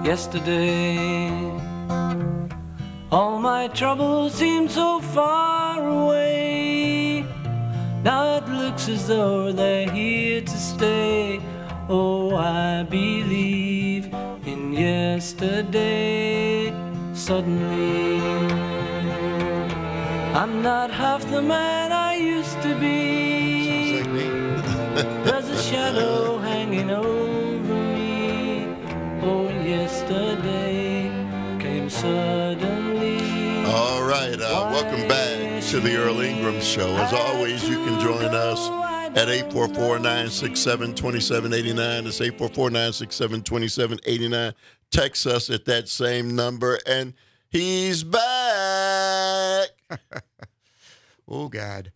yesterday. All my troubles seem so far away. Now it looks as though they're here to stay. Oh, I believe in yesterday. Suddenly, I'm not half the man I used to be. Sounds like me. There's a shadow hanging over me. Oh, yesterday came suddenly. All right, welcome back to the Earl Ingram Show. As always, you can join us at 844-967-2789. It's 844-967-2789. Text us at that same number, and he's back. Oh, God.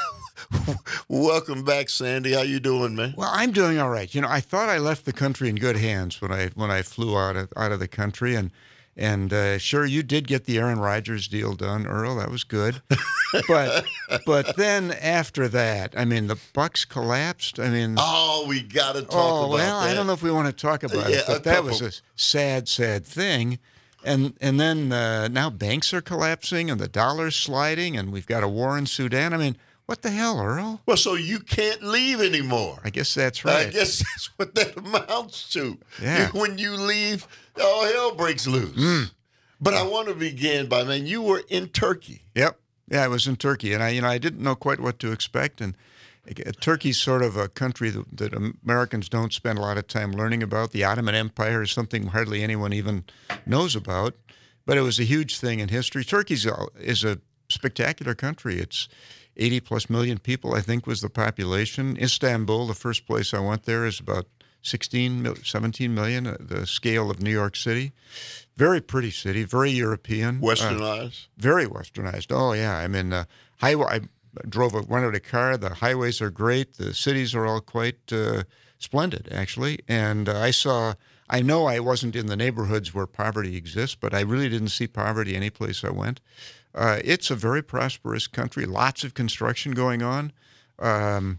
Welcome back, Sandy. How you doing, man? Well, I'm doing all right. You know, I thought I left the country in good hands when I flew out of the country, and sure, you did get the Aaron Rodgers deal done, Earl. That was good. but then after that, I mean, the Bucs collapsed. I mean, we got to talk about that. I don't know if we want to talk about it, but that was a sad, sad thing. And then now banks are collapsing, and the dollar's sliding, and we've got a war in Sudan. I mean, what the hell, Earl? Well, so you can't leave anymore. I guess that's right. I guess that's what that amounts to. Yeah. When you leave, all hell breaks loose. But I want to begin by, man, you were in Turkey. Yep. Yeah, I was in Turkey, and I didn't know quite what to expect. And Turkey's sort of a country that Americans don't spend a lot of time learning about. The Ottoman Empire is something hardly anyone even knows about, but it was a huge thing in history. Turkey is a spectacular country. It's 80-plus million people, I think, was the population. Istanbul, the first place I went there, is about 17 million, the scale of New York City. Very pretty city, very European. Westernized? Very westernized. Oh, yeah. I mean, I rented a car. The highways are great. The cities are all quite splendid, actually. And I know I wasn't in the neighborhoods where poverty exists, but I really didn't see poverty any place I went. It's a very prosperous country, lots of construction going on. I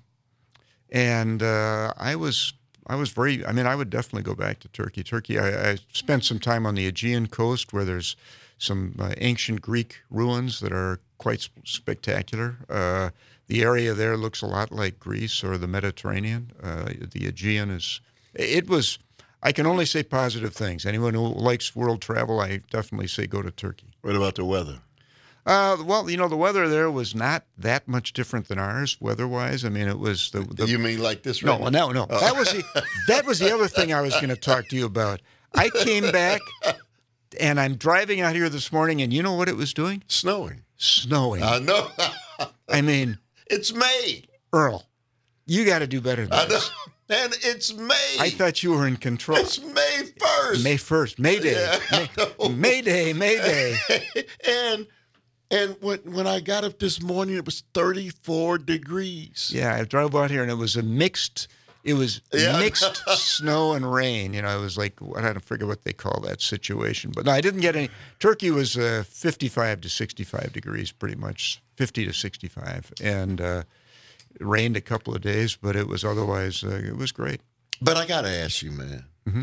would definitely go back to Turkey. I spent some time on the Aegean coast where there's some ancient Greek ruins that are quite spectacular. The area there looks a lot like Greece or the Mediterranean. The Aegean I can only say positive things. Anyone who likes world travel, I definitely say go to Turkey. What about the weather? Well, you know, the weather there was not that much different than ours, weather-wise. I mean, it was the You mean like this? No, right no. now? That was the other thing I was going to talk to you about. I came back, and I'm driving out here this morning, and you know what it was doing? Snowing. I know. I mean, it's May. Earl, you got to do better than this. And it's May. I thought you were in control. It's May 1st. May 1st. May Day. Yeah, May Day. And when I got up this morning, it was 34 degrees. Yeah, I drove out here, and it was mixed snow and rain. You know, it was like, I don't forget what they call that situation. But no, I didn't get any. Turkey was 55 to 65 degrees, pretty much, 50 to 65. And it rained a couple of days, but it was otherwise, it was great. But I got to ask you, man. Mm-hmm.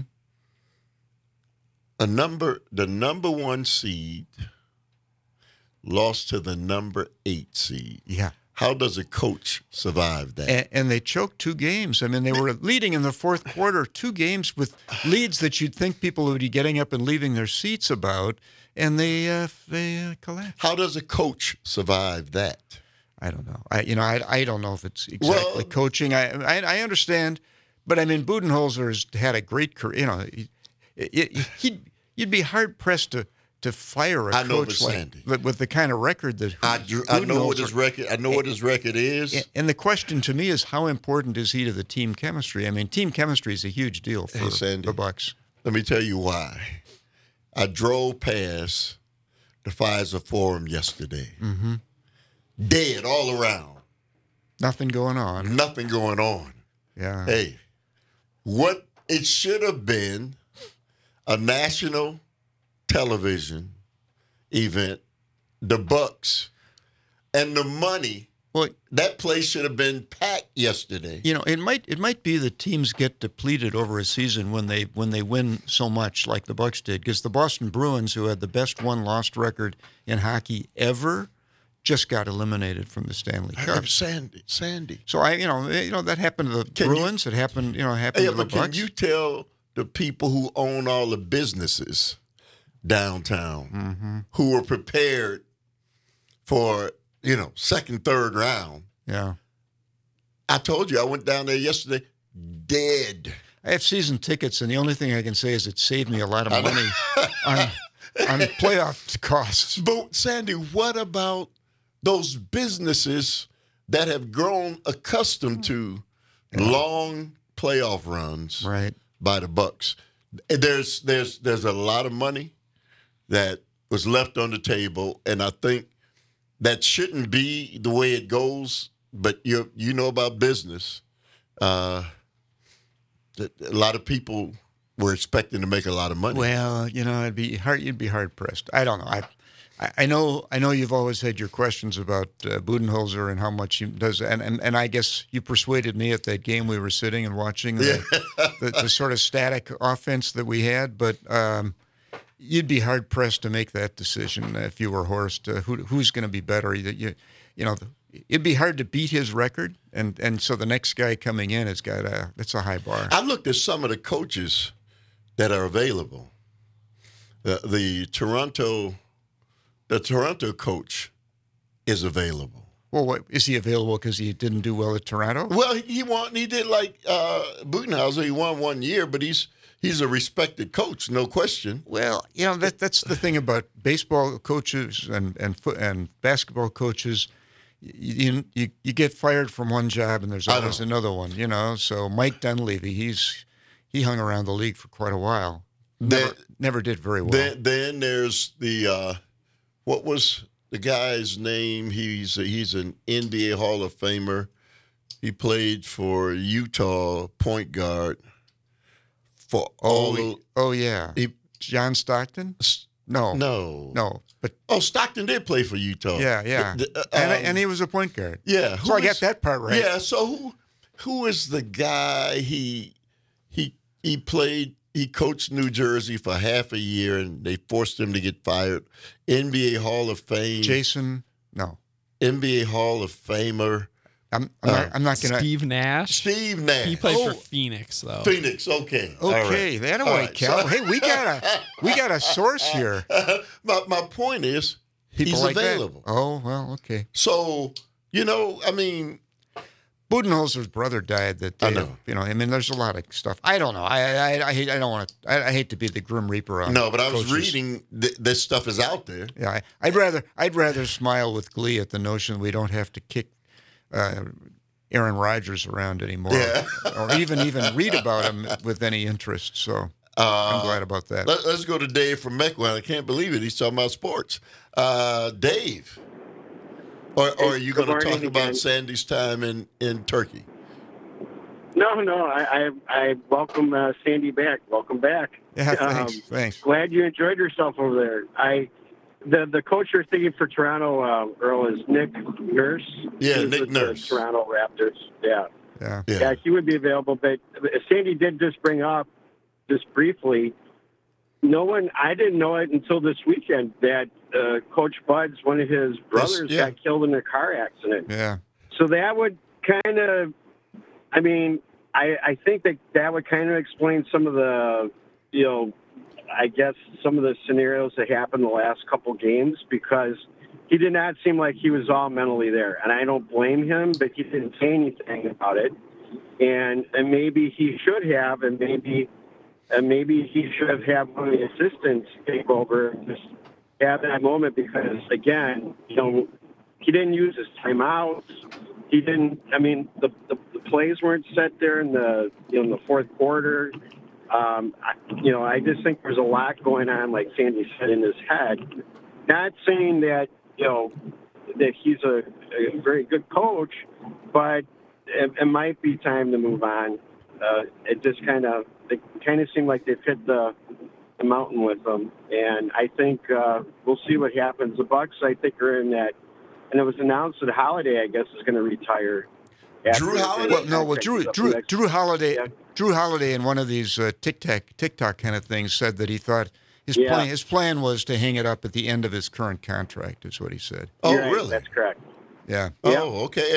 The number 1 seed lost to the number 8 seed. Yeah. How does a coach survive that? And they choked 2 games. I mean, they were leading in the fourth quarter, 2 games with leads that you'd think people would be getting up and leaving their seats about, and they collapsed. How does a coach survive that? I don't know. I don't know if it's exactly coaching. I understand, but I mean, Budenholzer's had a great career. You know, you'd be hard pressed to fire a coach with the kind of record that I know what his record. I know what his record is. And the question to me is, how important is he to the team chemistry? I mean, team chemistry is a huge deal for the Bucs. Let me tell you why. I drove past the Pfizer Forum yesterday. Mm-hmm. Dead all around. Nothing going on. Nothing going on. Yeah. Hey, what it should have been a national television event, the Bucs, and the money Well, That place should have been packed yesterday. you know, it might be that teams get depleted over a season when they win so much like the Bucks did, because the Boston Bruins, who had the best won-lost record in hockey ever, just got eliminated from the Stanley I Cup. heard Sandy. So that happened to the Bruins. It happened to Yeah, the but can Bucks. you tell the people who own all the businesses downtown who were prepared for, second, third round? Yeah, I told you, I went down there yesterday, dead. I have season tickets, and the only thing I can say is it saved me a lot of money on playoff costs. But Sandy, what about those businesses that have grown accustomed to long playoff runs Right. by the Bucks? There's a lot of money that was left on the table, and I think that shouldn't be the way it goes. But you know about business. That a lot of people were expecting to make a lot of money. Well, it'd be hard. You'd be hard pressed. I don't know. I know you've always had your questions about Budenholzer and how much he does, and I guess you persuaded me at that game we were sitting and watching the sort of static offense that we had. But you'd be hard pressed to make that decision if you were Horst. Who's going to be better? It'd be hard to beat his record, and so the next guy coming in has got that's a high bar. I looked at some of the coaches that are available. The Toronto coach is available. Well, what, is he available because he didn't do well at Toronto? Well, he did like Budenholzer. He won 1 year, but he's a respected coach, no question. Well, that's the thing about baseball coaches and basketball coaches. You get fired from one job and there's always another one. So Mike Dunleavy, he hung around the league for quite a while. Never did very well. Then there's the what was the guy's name? He's an NBA Hall of Famer. He played for Utah, point guard. John Stockton? No. But Stockton did play for Utah. yeah. And he was a point guard. Yeah. So I got that part right. Yeah. So who is the guy? He played. He coached New Jersey for half a year, and they forced him to get fired. NBA Hall of Fame. NBA Hall of Famer. I'm not going to. Steve Nash. Steve Nash. He played for Phoenix, though. Phoenix, okay. Okay, that away, Cal. Hey, we got a source here. My point is, People he's like available. That. Oh, well, okay. So, Budenholzer's brother died that day. I know. There's a lot of stuff. I don't know. I hate to be the Grim Reaper on. No, but I was coaches. reading this stuff is out there. Yeah, I'd rather smile with glee at the notion we don't have to kick Aaron Rodgers around anymore, or even read about him with any interest. So I'm glad about that. Let's go to Dave from Mequon. I can't believe it. He's talking about sports. Dave. Or are you going to talk about Sandy's time in Turkey? No. I welcome Sandy back. Welcome back. Yeah, thanks. Glad you enjoyed yourself over there. The coach you're thinking for Toronto, Earl, is Nick Nurse. Yeah, Nick Nurse. Toronto Raptors. Yeah. Yeah, he would be available. But Sandy did just bring up, just briefly, I didn't know it until this weekend that Coach Bud's, one of his brothers, got killed in a car accident. Yeah. So that would kind of, I think that would kind of explain some of the, I guess some of the scenarios that happened the last couple games, because he did not seem like he was all mentally there. And I don't blame him, but he didn't say anything about it. And maybe he should have, and maybe he should have had one of the assistants take over and just have that moment, because, again, he didn't use his timeouts. He didn't. The plays weren't set there in the the fourth quarter. I just think there's a lot going on, like Sandy said, in his head. Not saying that that he's a very good coach, but it might be time to move on. It kind of seemed like they've hit the mountain with them, and I think we'll see what happens. The Bucks, I think, are in that and it was announced that Holiday, I guess, is going to retire. Drew Holiday? Well, no. Well, Drew Holiday. Yeah. Drew Holiday in one of these TikTok kind of things said that he thought Yeah. his plan was to hang it up at the end of his current contract. Is what he said. Oh, You're right, really? That's correct. Yeah. Oh, okay.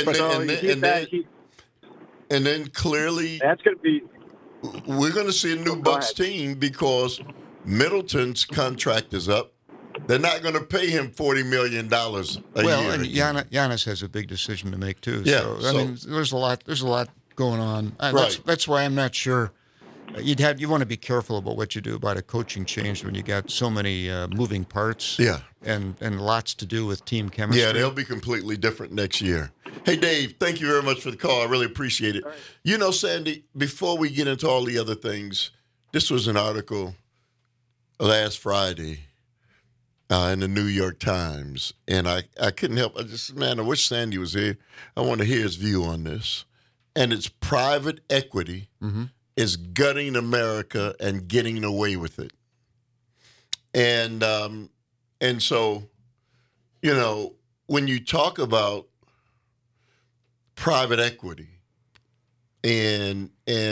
And then clearly that's going to be. we're going to see a new Go Bucks ahead. team because Middleton's contract is up. They're not going to pay him $40 million a Well, year. and again. Giannis has a big decision to make too. Yeah, So, I so- mean, there's a lot going on. Right. That's why I'm not sure. You want to be careful about what you do about a coaching change when you got so many moving parts. Yeah. And lots to do with team chemistry. Yeah, they'll be completely different next year. Hey, Dave, thank you very much for the call. I really appreciate it. You know, Sandy, before we get into all the other things, this was an article last Friday in the New York Times, and I couldn't help. I wish Sandy was here. I want to hear his view on this. And it's private equity is gutting America and getting away with it. And so, you know, when you talk about private equity and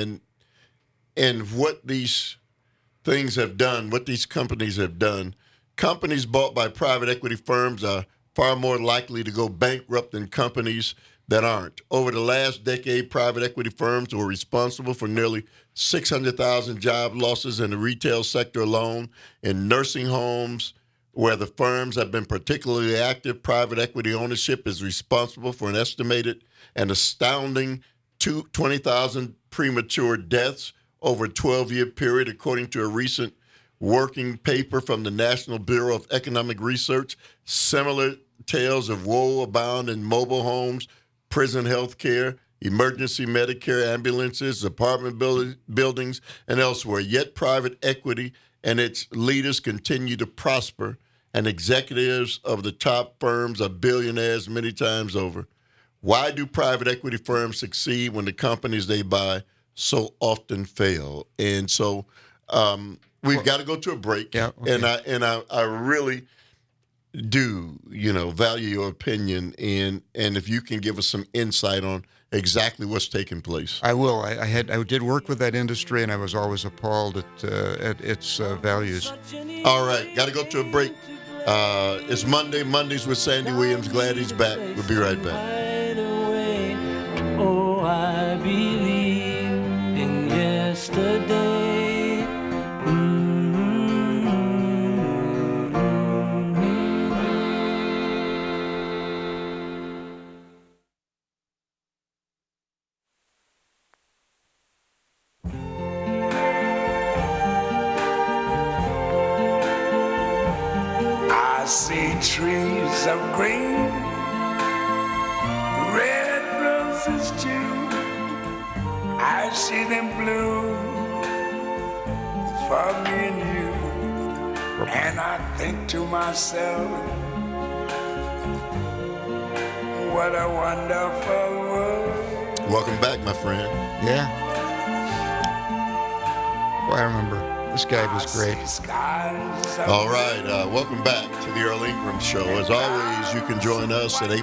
what these things have done, what these companies have done, companies bought by private equity firms are far more likely to go bankrupt than companies that aren't. Over the last decade, private equity firms were responsible for nearly 600,000 job losses in the retail sector alone. In nursing homes, where the firms have been particularly active, private equity ownership is responsible for an estimated and astounding 20,000 premature deaths over a 12-year period, according to a recent working paper from the National Bureau of Economic Research. Similar tales of woe abound in mobile homes, prison health care, emergency Medicare ambulances, apartment buildings, and elsewhere. Yet private equity and its leaders continue to prosper, and executives of the top firms are billionaires many times over. Why do private equity firms succeed when the companies they buy so often fail? And so we've got to go to a break. Yeah, okay. And I really do, value your opinion, and if you can give us some insight on exactly what's taking place. I will. I did work with that industry, and I was always appalled at its values. All right, got to go to a break. It's Mondays with Sandy Williams. Glad he's back. We'll be right back. Right away. Oh, I believe in yesterday. I see trees of green, red roses too. I see them bloom for me and you. And I think to myself, what a wonderful world. Welcome back, my friend. Yeah. Well, I remember. This guy was great. I see skies of All right, welcome back to the Earl Ingram Show. As always, you can join us at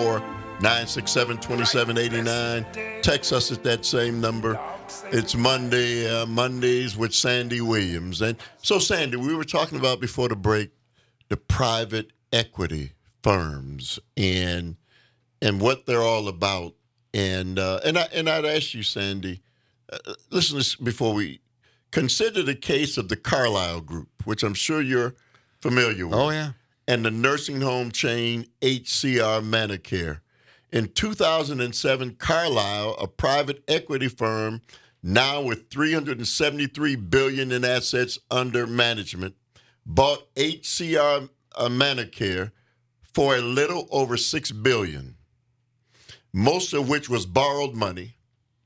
844-967-2789. Text us at that same number. It's Mondays with Sandy Williams. And so, Sandy, we were talking about before the break the private equity firms and what they're all about. And I'd ask you, Sandy, listen to this before we consider the case of the Carlyle Group, which I'm sure you're familiar with. Oh, yeah. And the nursing home chain HCR Manicare. In 2007, Carlyle, a private equity firm now with $373 billion in assets under management, bought HCR Manicare for a little over $6 billion, most of which was borrowed money.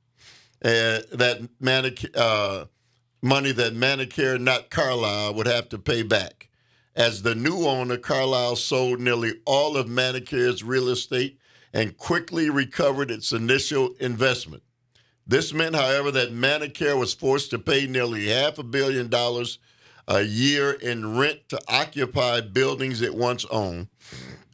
Money that Manicare, not Carlyle, would have to pay back. As the new owner, Carlyle sold nearly all of Manicare's real estate and quickly recovered its initial investment. This meant, however, that Manicare was forced to pay nearly $500 million a year in rent to occupy buildings it once owned.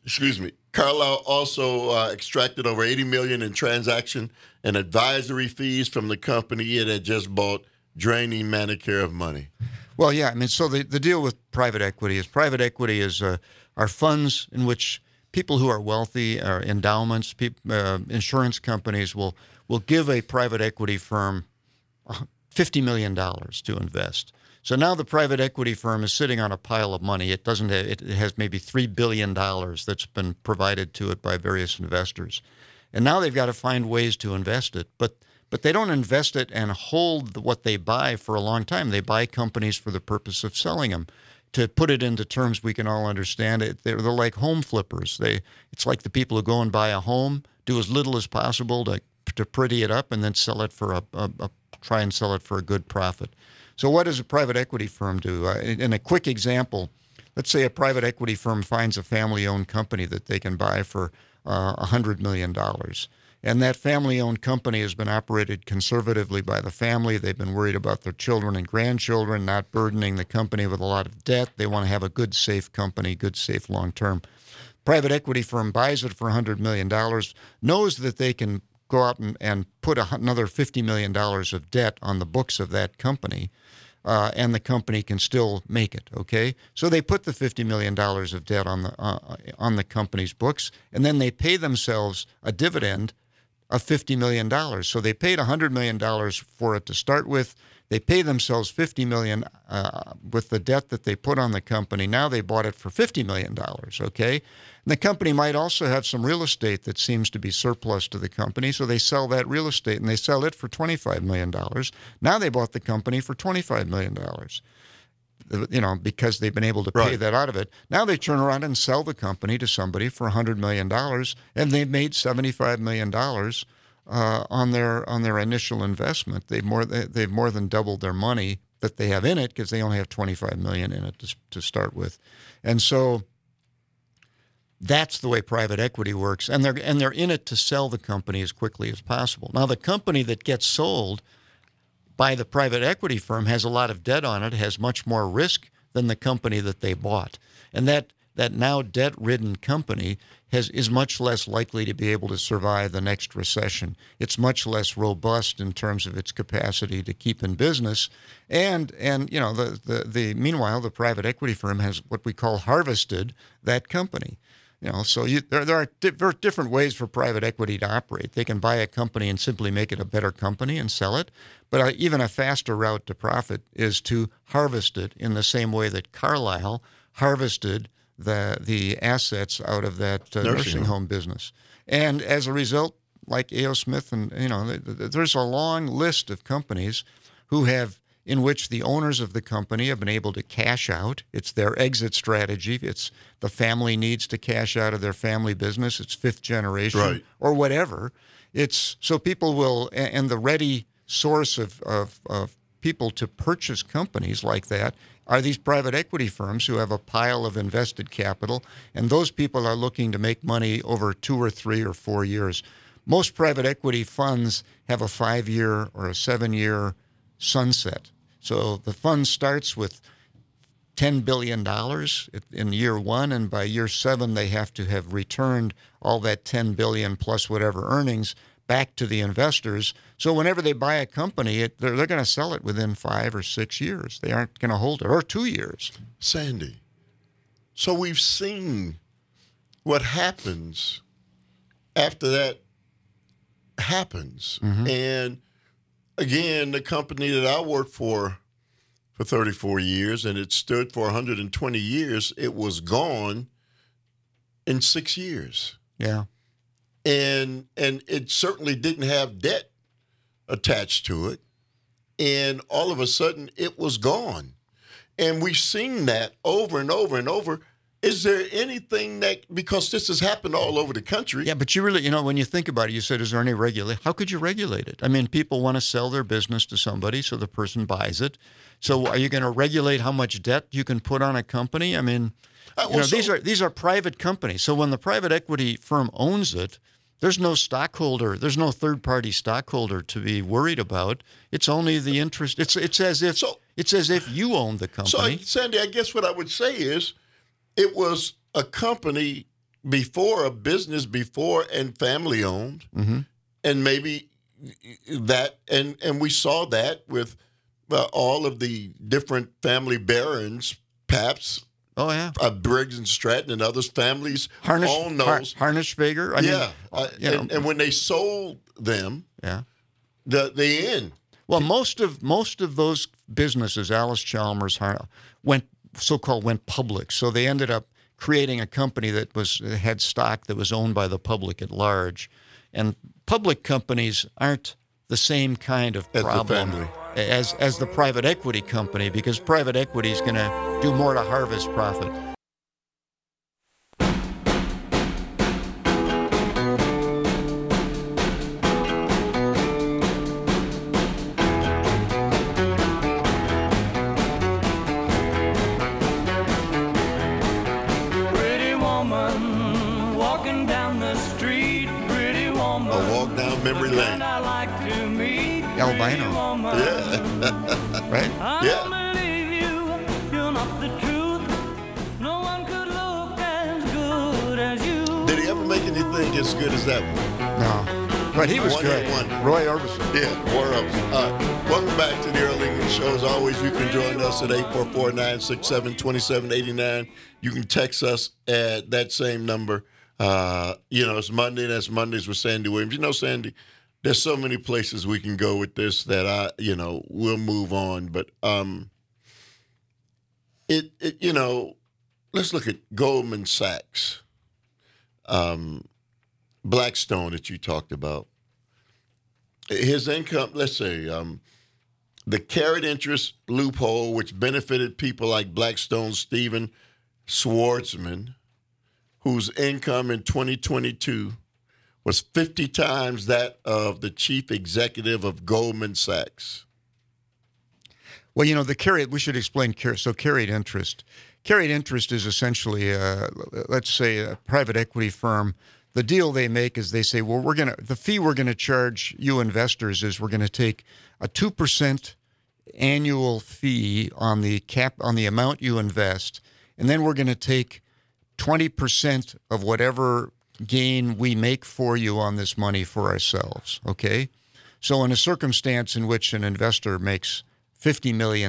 excuse me, Carlyle also extracted over $80 million in transaction and advisory fees from the company it had just bought, draining Manicare of money. Well, yeah. I mean, so the deal with private equity is are funds in which people who are wealthy, or endowments, insurance companies will give a private equity firm $50 million to invest. So now the private equity firm is sitting on a pile of money. It doesn't have, it has maybe $3 billion that's been provided to it by various investors. And now they've got to find ways to invest it. But they don't invest it and hold what they buy for a long time. They buy companies for the purpose of selling them. To put it into terms we can all understand, they're like home flippers. It's like the people who go and buy a home, do as little as possible to pretty it up, and then sell it for try and sell it for a good profit. So what does a private equity firm do? In a quick example, let's say a private equity firm finds a family-owned company that they can buy for $100 million. And that family-owned company has been operated conservatively by the family. They've been worried about their children and grandchildren, not burdening the company with a lot of debt. They want to have a good, safe company, good, safe long-term. Private equity firm buys it for $100 million, knows that they can go out and put another $50 million of debt on the books of that company, and the company can still make it, okay? So they put the $50 million of debt on the company's books, and then they pay themselves a dividend of $50 million. So they paid $100 million for it to start with. They pay themselves $50 million with the debt that they put on the company. Now they bought it for $50 million, okay? And the company might also have some real estate that seems to be surplus to the company, so they sell that real estate, and they sell it for $25 million. Now they bought the company for $25 million, because they've been able to pay that out of it. Now they turn around and sell the company to somebody for $100 million, and they've made $75 million on their initial investment. They've more than doubled their money that they have in it because they only have $25 million in it to start with, and so that's the way private equity works. And they're in it to sell the company as quickly as possible. Now the company that gets sold by the private equity firm has a lot of debt on it, has much more risk than the company that they bought, and that now debt-ridden company is much less likely to be able to survive the next recession. It's much less robust in terms of its capacity to keep in business. And meanwhile, the private equity firm has what we call harvested that company. So there are different ways for private equity to operate. They can buy a company and simply make it a better company and sell it. But even a faster route to profit is to harvest it in the same way that Carlyle harvested the assets out of that nursing home business. And as a result, like A.O. Smith, and there's a long list of companies in which the owners of the company have been able to cash out. It's their exit strategy. It's the family needs to cash out of their family business. It's fifth generation or whatever. It's so people will, and the ready source of people to purchase companies like that are these private equity firms who have a pile of invested capital, and those people are looking to make money over 2 or 3 or 4 years. Most private equity funds have a 5-year or a 7-year sunset. So the fund starts with $10 billion in year 1, and by year 7 they have to have returned all that $10 billion plus whatever earnings back to the investors. So whenever they buy a company, they're going to sell it within 5 or 6 years. They aren't going to hold it, or 2 years. Sandy, so we've seen what happens after that happens. Mm-hmm. And again, the company that I worked for 34 years, and it stood for 120 years, it was gone in 6 years. Yeah. And it certainly didn't have debt attached to it. And all of a sudden, it was gone. And we've seen that over and over and over. Is there anything because this has happened all over the country. Yeah, but you really, when you think about it, you said, is there any regulation? How could you regulate it? I mean, people want to sell their business to somebody, so the person buys it. So are you going to regulate how much debt you can put on a company? I mean, these are private companies. So when the private equity firm owns it, there's no stockholder, there's no third-party stockholder to be worried about. It's only the interest. It's as if you own the company. So, Sandy, I guess what I would say is, it was a company before, a business before and family owned, and maybe that, and we saw that with all of the different family barons, Pabst. Oh yeah, Briggs and Stratton and others, families own those. Harnischweger. And when they sold them, the end. Well, most of those businesses, Alice Chalmers, went public. So they ended up creating a company that had stock that was owned by the public at large. And public companies aren't the same kind of problem as the private equity company, because private equity is going to do more to harvest profit. Pretty woman walking down the street. Pretty woman. A walk down memory lane. I like to meet. Albino. Yeah. Right? I don't believe you're not the truth. No one could look as good as you. Did he ever make anything as good as that one? No. But he was One good. hit wonder. Roy Orbison. Yeah, Roy Orbison. Welcome back to the Earl England Show. As always, you can join us at 844-967-2789. You can text us at that same number. It's Monday. That's Mondays with Sandy Williams. You know, Sandy, there's so many places we can go with this that we'll move on. But let's look at Goldman Sachs, Blackstone that you talked about. His income, let's say, the carried interest loophole, which benefited people like Blackstone's Stephen Schwarzman, whose income in 2022 was 50 times that of the chief executive of Goldman Sachs. Well, we should explain carried interest. Carried interest is essentially, let's say, a private equity firm. The deal they make is they say, well, the fee we're going to charge you investors is we're going to take a 2% annual fee on the amount you invest, and then we're going to take 20% of whatever gain we make for you on this money for ourselves, okay? So in a circumstance in which an investor makes $50 million,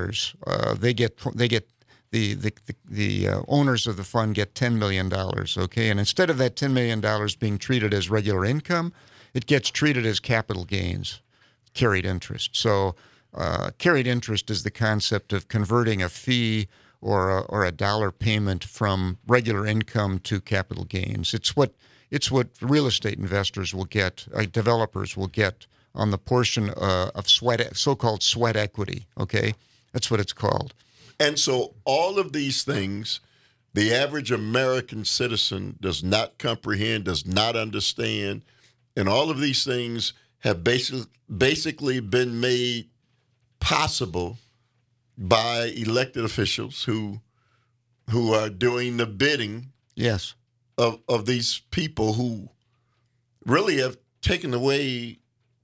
the owners of the fund get $10 million, okay? And instead of that $10 million being treated as regular income, it gets treated as capital gains, carried interest. So carried interest is the concept of converting a fee or a dollar payment from regular income to capital gains. It's what real estate investors will get, developers will get on the portion of so-called sweat equity, okay? That's what it's called. And so all of these things, the average American citizen does not comprehend, does not understand, and all of these things have basically been made possible by elected officials who are doing the bidding yes. of these people who really have taken away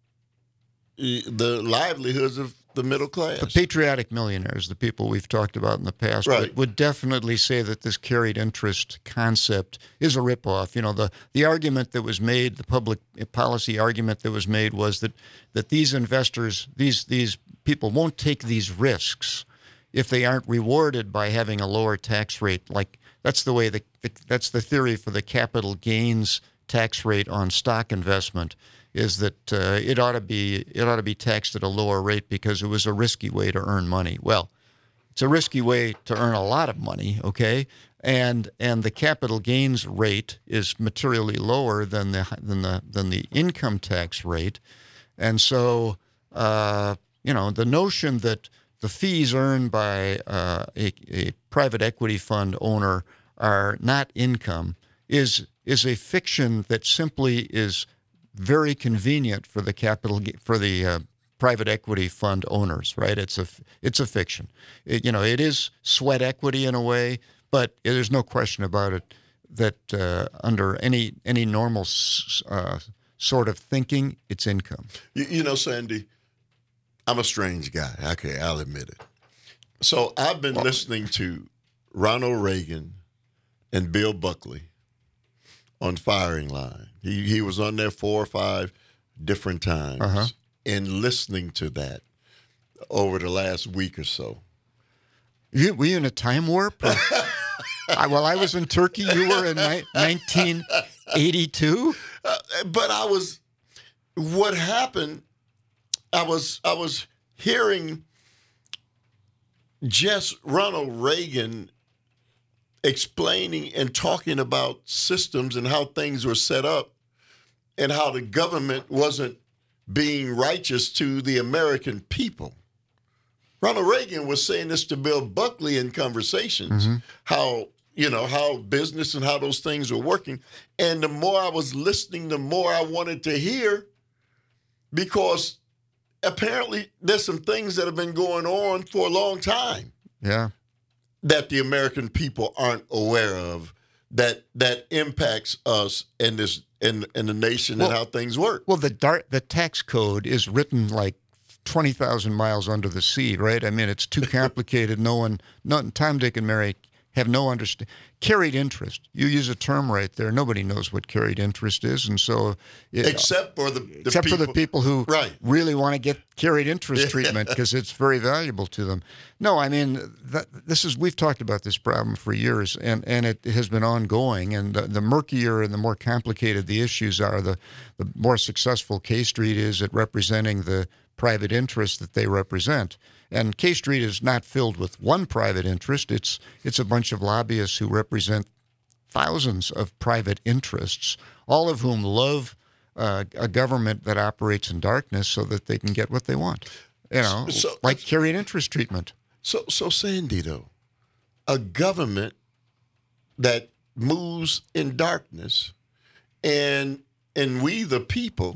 the livelihoods of the middle class. The patriotic millionaires, the people we've talked about in the past, right, would definitely say that this carried interest concept is a ripoff. The argument that was made, the public policy argument that was made was that these investors, these people won't take these risks if they aren't rewarded by having a lower tax rate. Like that's the way that's the theory for the capital gains tax rate on stock investment, is that it ought to be taxed at a lower rate because it was a risky way to earn money. Well, it's a risky way to earn a lot of money, okay? And the capital gains rate is materially lower than the income tax rate, and so the notion that the fees earned by a private equity fund owner are not income is a fiction that simply is very convenient for the private equity fund owners, right? It's a fiction. It is sweat equity in a way, but there's no question about it that under any normal sort of thinking, it's income. Sandy, I'm a strange guy. Okay, I'll admit it. So I've been listening to Ronald Reagan and Bill Buckley on firing line. He was on there 4 or 5 different times, and listening to that over the last week or so. Were you in a time warp? While I was in Turkey, you were in 1982. But what happened? I was hearing Ronald Reagan explaining and talking about systems and how things were set up and how the government wasn't being righteous to the American people. Ronald Reagan was saying this to Bill Buckley in conversations, how business and how those things were working. And the more I was listening, the more I wanted to hear, because apparently there's some things that have been going on for a long time. Yeah. That the American people aren't aware of, that impacts us and this and the nation and how things work. Well, the tax code is written like 20,000 miles under the sea, right? I mean, it's too complicated. Tom, Dick, and Mary have no understanding. Carried interest. You use a term right there. Nobody knows what carried interest is, and so except for the people who really want to get carried interest treatment because it's very valuable to them. No, I mean we've talked about this problem for years, and it has been ongoing. And the murkier and the more complicated the issues are, the more successful K Street is at representing the private interests that they represent. And K Street is not filled with one private interest. It's a bunch of lobbyists who represent thousands of private interests, all of whom love a government that operates in darkness so that they can get what they want. Like carried interest treatment. So Sandy, though, a government that moves in darkness, and we the people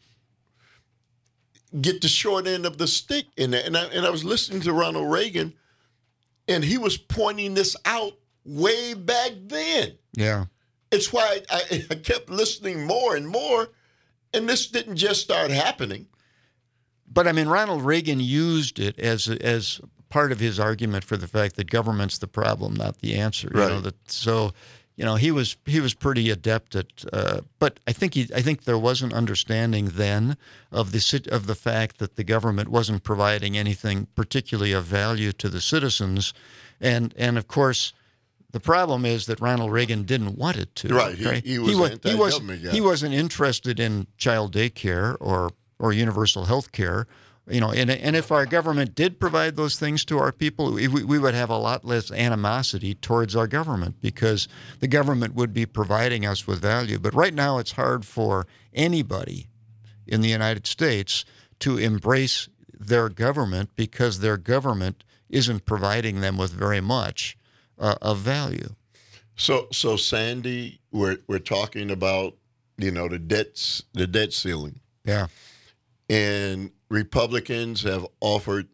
get the short end of the stick in that. And I was listening to Ronald Reagan, and he was pointing this out way back then. Yeah. It's why I kept listening more and more, and this didn't just start happening. But, I mean, Ronald Reagan used it as part of his argument for the fact that government's the problem, not the answer. Right. He was pretty adept at. But I think there was an understanding then of the fact that the government wasn't providing anything particularly of value to the citizens, and of course, the problem is that Ronald Reagan didn't want it to. Right. He was anti-government guy. He wasn't interested in child daycare or universal health care. And if our government did provide those things to our people, we would have a lot less animosity towards our government because the government would be providing us with value. But right now it's hard for anybody in the United States to embrace their government because their government isn't providing them with very much of value. So Sandy, we're talking about, the debt ceiling. Yeah. And Republicans have offered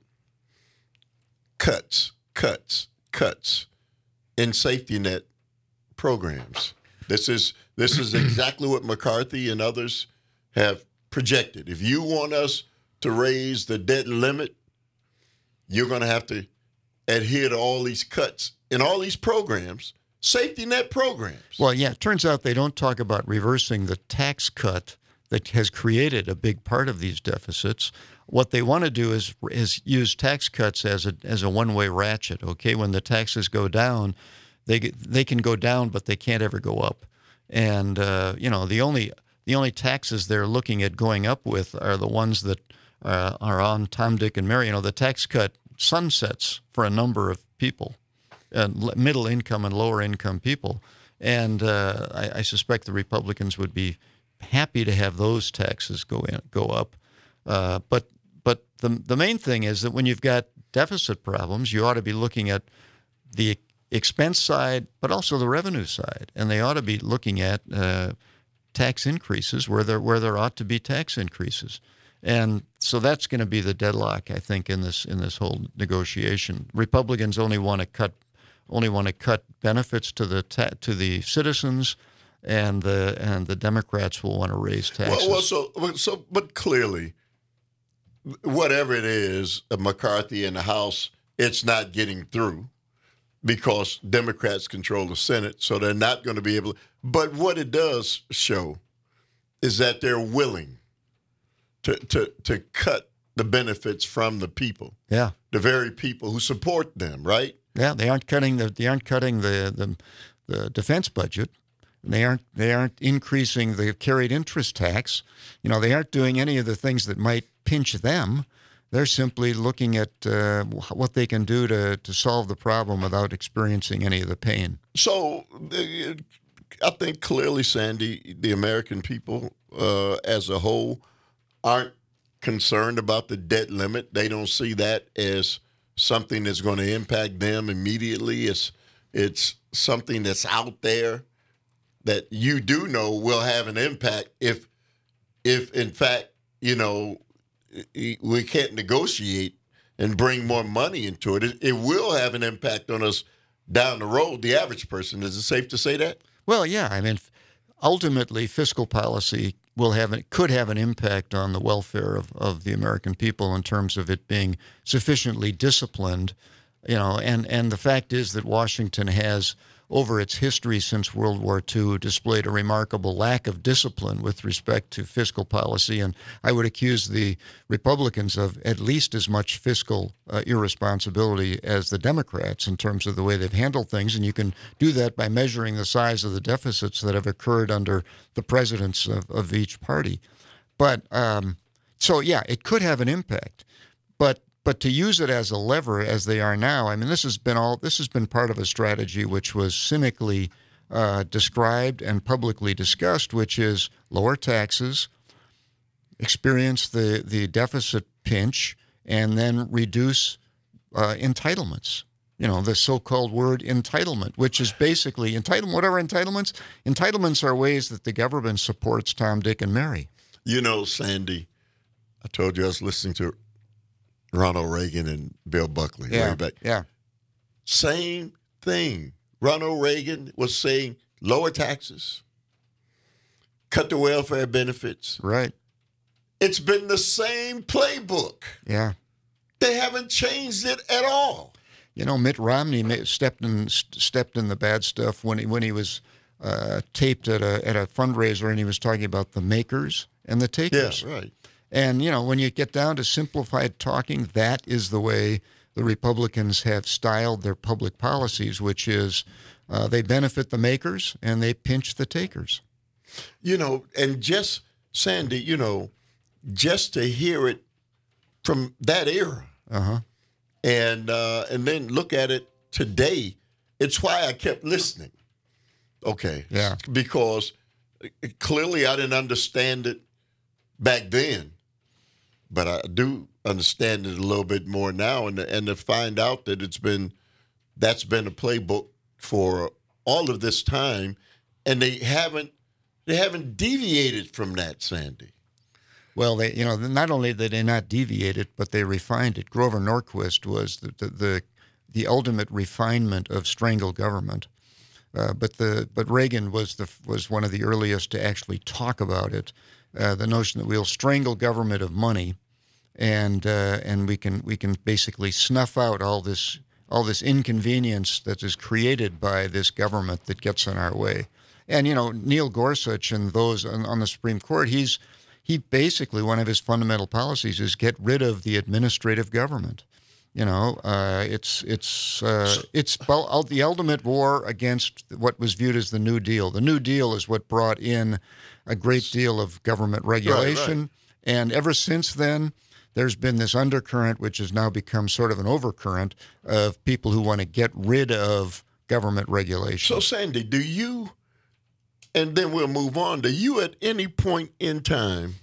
cuts in safety net programs. This is exactly what McCarthy and others have projected. If you want us to raise the debt limit, you're going to have to adhere to all these cuts in all these programs, safety net programs. Well, yeah, it turns out they don't talk about reversing the tax cut that has created a big part of these deficits. What they want to do is use tax cuts as a one-way ratchet. Okay, when the taxes go down, they can go down, but they can't ever go up. And the only taxes they're looking at going up with are the ones that are on Tom, Dick, and Mary. The tax cut sunsets for a number of people, middle income and lower income people. And I suspect the Republicans would be happy to have those taxes go up. But the main thing is that when you've got deficit problems, you ought to be looking at the expense side, but also the revenue side, and they ought to be looking at tax increases where there ought to be tax increases. And so that's going to be the deadlock, I think, in this whole negotiation. Republicans only want to cut benefits to the citizens, and the Democrats will want to raise taxes. But clearly, whatever it is, McCarthy in the House, it's not getting through. because Democrats control the Senate, so they're not going to be able to. But what it does show is that they're willing to cut the benefits from the people, Yeah. the very people who support them, right? Yeah, they aren't cutting the defense budget. They aren't increasing the carried interest tax. They aren't doing any of the things that might pinch them. They're simply looking at what they can do to solve the problem without experiencing any of the pain. So I think clearly, Sandy, the American people as a whole aren't concerned about the debt limit. They don't see that as something that's going to impact them immediately. It's something that's out there that you do know will have an impact if in fact, we can't negotiate and bring more money into it. It will have an impact on us down the road, the average person. Is it safe to say that? Well, yeah. I mean, ultimately, fiscal policy could have an impact on the welfare of the American people in terms of it being sufficiently disciplined. And the fact is that Washington has, over its history since World War II, displayed a remarkable lack of discipline with respect to fiscal policy. And I would accuse the Republicans of at least as much fiscal irresponsibility as the Democrats in terms of the way they've handled things. And you can do that by measuring the size of the deficits that have occurred under the presidents of each party. But so, yeah, it could have an impact. But to use it as a lever, as they are now, I mean, this has been part of a strategy which was cynically described and publicly discussed, which is lower taxes, experience the deficit pinch, and then reduce entitlements. The so-called word entitlement, which is basically entitlement. What are entitlements? Entitlements are ways that the government supports Tom, Dick, and Mary. Sandy, I told you I was listening to Ronald Reagan and Bill Buckley. Yeah, way back. yeah. Same thing. Ronald Reagan was saying lower taxes, cut the welfare benefits. Right. It's been the same playbook. Yeah. They haven't changed it at all. Mitt Romney stepped in the bad stuff when he was taped at a fundraiser, and he was talking about the makers and the takers. Yeah, right. And, when you get down to simplified talking, that is the way the Republicans have styled their public policies, which is they benefit the makers and they pinch the takers. And just, Sandy, just to hear it from that era and then look at it today, it's why I kept listening. Okay. Yeah. Because clearly I didn't understand it back then. But I do understand it a little bit more now, and to find out that that's been a playbook for all of this time, and they haven't deviated from that, Sandy. Well, they not only did they not deviate it, but they refined it. Grover Norquist was the ultimate refinement of strangle government, but Reagan was one of the earliest to actually talk about it. The notion that we'll strangle government of money, and we can basically snuff out all this inconvenience that is created by this government that gets in our way. And Neil Gorsuch and those on the Supreme Court, he basically, one of his fundamental policies is get rid of the administrative government. It's the ultimate war against what was viewed as the New Deal. The New Deal is what brought in a great deal of government regulation. Right. And ever since then, there's been this undercurrent, which has now become sort of an overcurrent of people who want to get rid of government regulation. So, Sandy, do you, and then we'll move on, do you at any point in time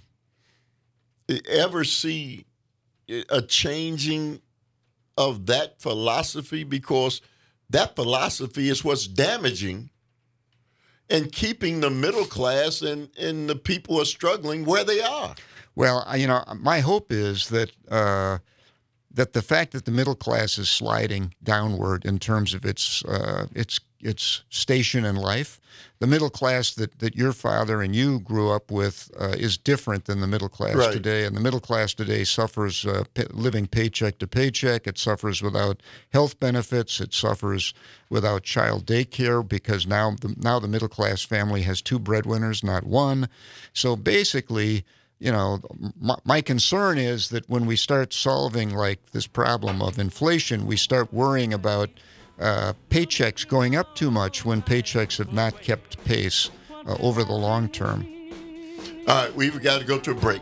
ever see a changing of that philosophy? Because that philosophy is what's damaging and keeping the middle class and the people who are struggling where they are. Well, my hope is that that the fact that the middle class is sliding downward in terms of its station in life, the middle class that your father and you grew up with is different than the middle class Right. today. And the middle class today suffers living paycheck to paycheck. It suffers without health benefits. It suffers without child daycare because now the middle class family has two breadwinners, not one. So basically, you know, my concern is that when we start solving like this problem of inflation, we start worrying about paychecks going up too much when paychecks have not kept pace over the long term. All right, we've got to go to a break.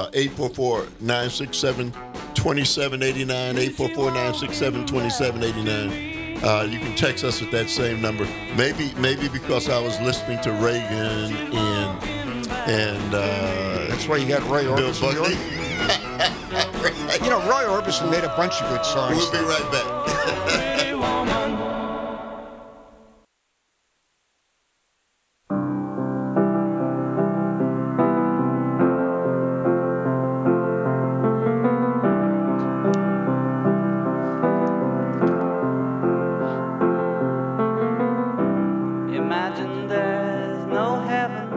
844-967-2789, 844-967-2789. You can text us at that same number. Maybe because I was listening to Reagan and That's why you got Roy Bill Orbison. Buckley. You know, Roy Orbison made a bunch of good songs. We'll be right back. Pretty woman. Imagine there's no heaven.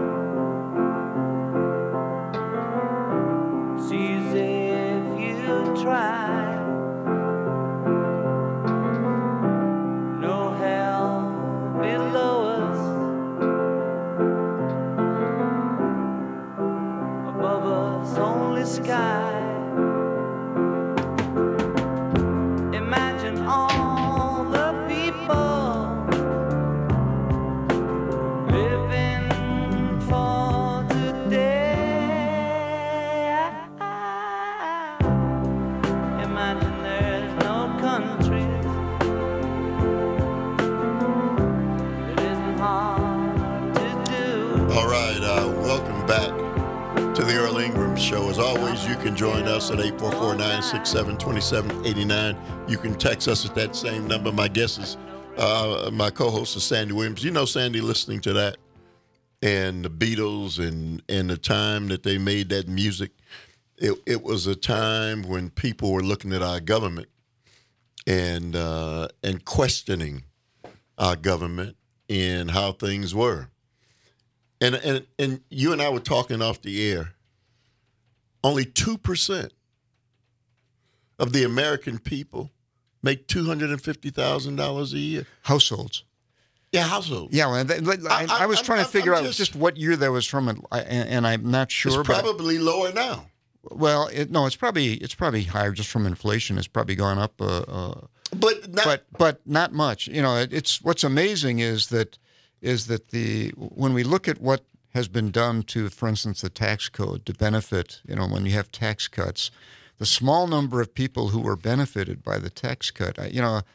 It's easy if you try. No hell below us. Above us only sky. Imagine all the people living for today. Imagine there's no countries. It isn't hard to do. All right, welcome back to the Earl Ingram Show. As always, you can join us at 844-967-2789. You can text us at that same number. My guest is, my co-host is Sandy Williams. You know Sandy listening to that and the Beatles and the time that they made that music. It was a time when people were looking at our government and questioning our government and how things were. And you and I were talking off the air. Only 2% of the American people make $250,000 a year. Households. Yeah, household. Yeah, well, I was trying to figure out just what year that was from, and I'm not sure. It's probably lower now. Well, it's probably higher just from inflation. It's probably gone up. But not much. You know, it's what's amazing is that when we look at what has been done to, for instance, the tax code to benefit, you know, when you have tax cuts, the small number of people who were benefited by the tax cut, they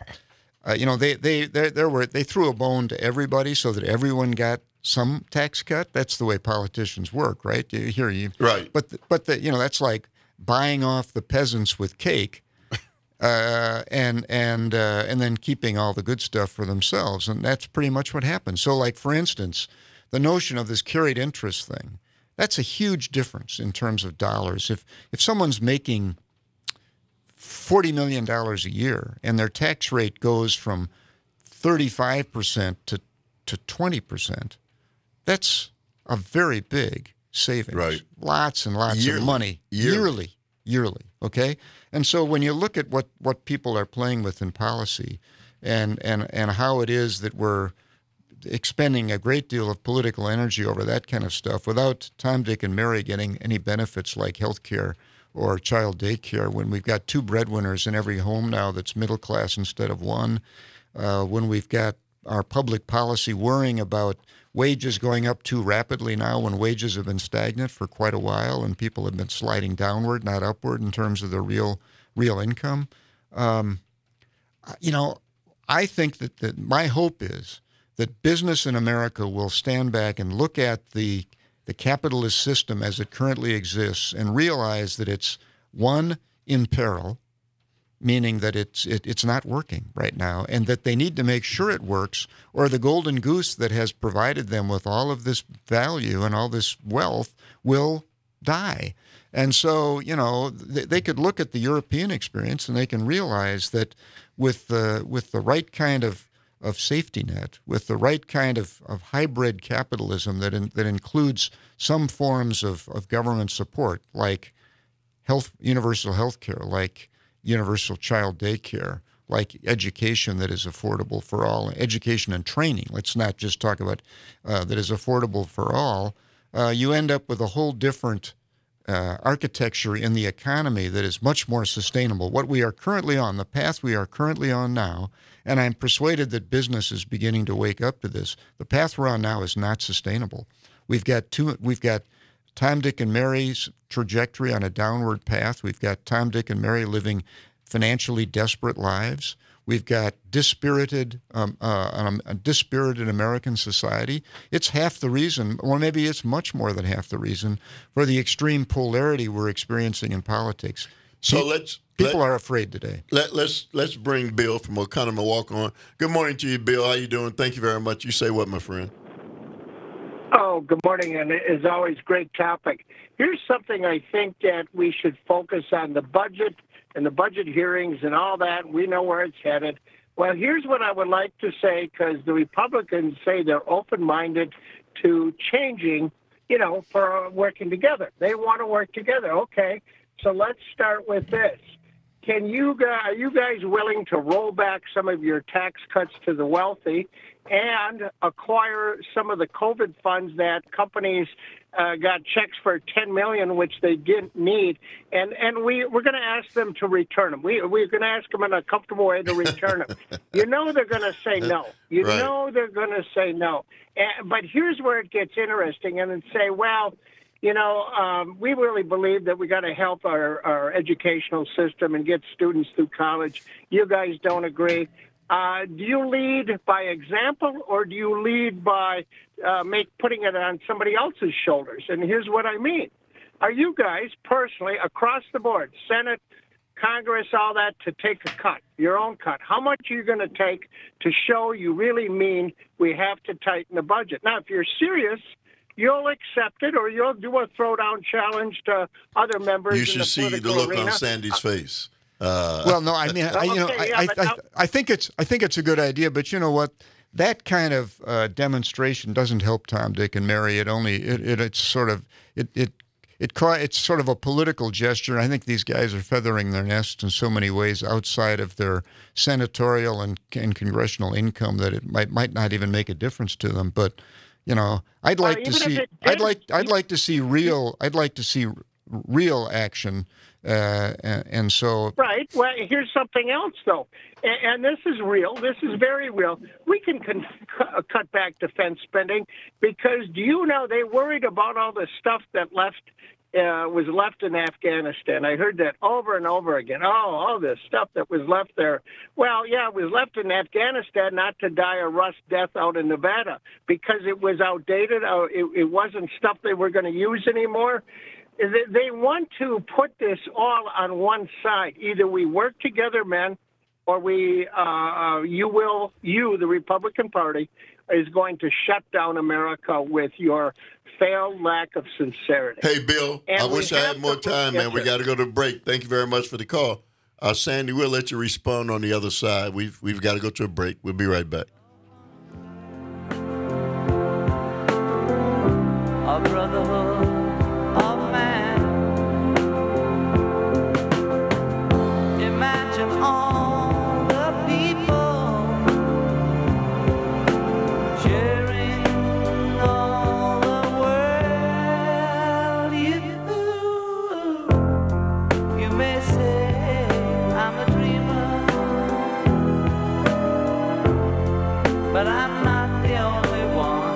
threw a bone to everybody so that everyone got some tax cut. That's the way politicians work, right? Right. But that's like buying off the peasants with cake. And then keeping all the good stuff for themselves. And that's pretty much what happened. So, like, for instance, the notion of this carried interest thing, that's a huge difference in terms of dollars. If someone's making $40 million a year and their tax rate goes from 35% to 20%, that's a very big savings. Right. Lots and lots Yearly. of money. Yearly. Okay? And so when you look at what people are playing with in policy and how it is that we're expending a great deal of political energy over that kind of stuff without Tom, Dick, and Mary getting any benefits like health care or child daycare, when we've got two breadwinners in every home now that's middle class instead of one, when we've got our public policy worrying about wages going up too rapidly now when wages have been stagnant for quite a while and people have been sliding downward, not upward in terms of their real income. I think that my hope is that business in America will stand back and look at the capitalist system as it currently exists and realize that it's, one, in peril, meaning that it's not working right now, and that they need to make sure it works, or the golden goose that has provided them with all of this value and all this wealth will die. And so, they could look at the European experience and they can realize that with the right kind of safety net, with the right kind of hybrid capitalism that includes some forms of government support, like universal health care, like universal child daycare, like education that is affordable for all, education and training. Let's not just talk about that is affordable for all. You end up with a whole different architecture in the economy that is much more sustainable. What we are currently on, the path we are currently on now, and I'm persuaded that business is beginning to wake up to this, the path we're on now is not sustainable. We've got Tom, Dick, and Mary's trajectory on a downward path. We've got Tom, Dick, and Mary living financially desperate lives. We've got dispirited American society. It's half the reason, or maybe it's much more than half the reason, for the extreme polarity we're experiencing in politics. So people are afraid today. Let's bring Bill from Oconomowoc on. Good morning to you, Bill. How you doing? Thank you very much. You say what, my friend? Oh, good morning, and as always, great topic. Here's something I think that we should focus on: the budget and the budget hearings and all that. We know where it's headed. Well, here's what I would like to say, because the Republicans say they're open-minded to changing, for working together. They want to work together. Okay, so let's start with this. Are you guys willing to roll back some of your tax cuts to the wealthy and acquire some of the COVID funds that companies got checks for $10 million, which they didn't need, and we're going to ask them to return them. We're going to ask them in a comfortable way to return them. They're going to say no. Right. They're going to say no. But here's where it gets interesting, and then say, well, we really believe that we got to help our educational system and get students through college. You guys don't agree. Do you lead by example, or do you lead by putting it on somebody else's shoulders? And here's what I mean. Are you guys personally, across the board, Senate, Congress, all that, to take a cut, your own cut? How much are you going to take to show you really mean we have to tighten the budget? Now, if you're serious, you'll accept it, or you'll do a throwdown challenge to other members. You should see the look on Sandy's face. Well, no, I mean, I think it's a good idea, but you know what? That kind of demonstration doesn't help Tom, Dick, and Mary. It's sort of a political gesture. I think these guys are feathering their nest in so many ways outside of their senatorial and congressional income that it might not even make a difference to them. But I'd like to see real action. And so right. Well, here's something else, though, and this is real. This is very real. We can cut back defense spending because do you know they worried about all the stuff that was left in Afghanistan? I heard that over and over again. Oh, all this stuff that was left there. Well, yeah, it was left in Afghanistan not to die a rust death out in Nevada because it was outdated. It wasn't stuff they were going to use anymore. They want to put this all on one side. Either we work together, men, or the Republican Party, is going to shut down America with your failed lack of sincerity. Hey, Bill, I wish I had more time, man. We got to go to break. Thank you very much for the call. Sandy, we'll let you respond on the other side. We've got to go to a break. We'll be right back. A brotherhood of man. Imagine all the people sharing all the world. You may say I'm a dreamer, but I'm not the only one.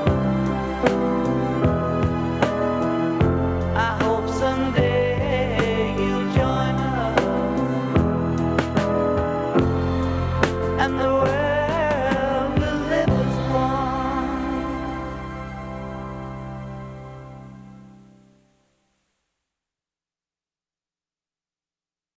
I hope someday you'll join us, and the world